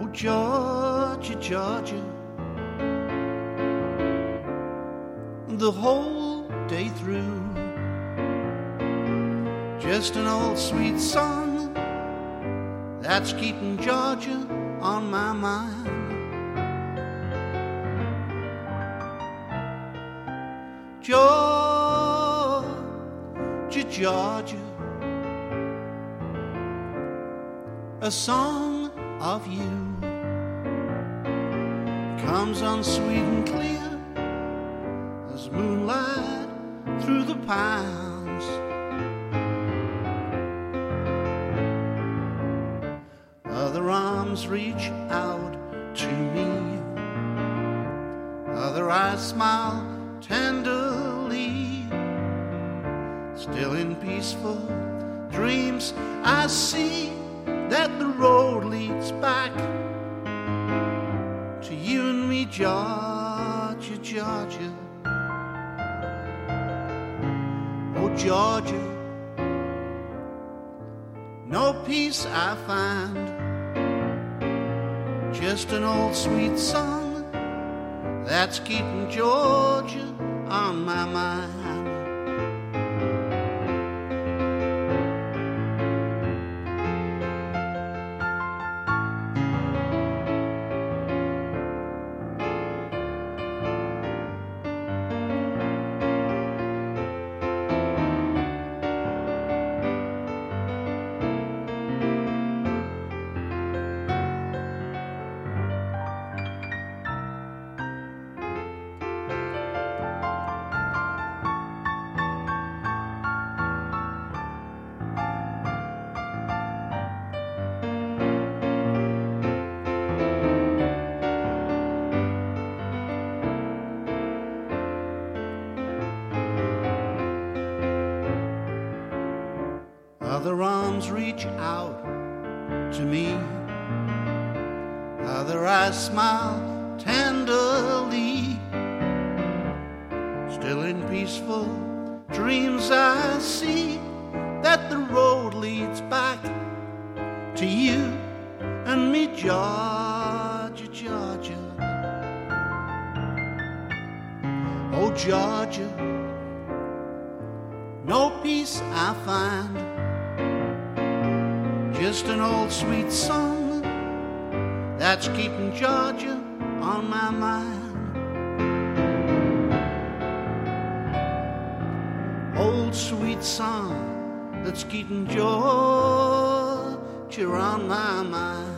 Oh, Georgia, Georgia, the whole day through, just an old sweet song that's keeping Georgia on my mind. Georgia, Georgia, a song of you comes on sweet and clear as moonlight through the pines. Other arms reach out to me, other eyes smile tenderly. Still in peaceful dreams I see that the road leads back to you and me, Georgia, Georgia. Oh, Georgia, no peace I find, just an old sweet song that's keeping Georgia on my mind. Other arms reach out to me, other eyes smile tenderly. Still in peaceful dreams I see that the road leads back to you and me, Georgia, Georgia. Oh, Georgia, no peace I find, just an old sweet song that's keeping Georgia on my mind. Old sweet song that's keeping Georgia on my mind.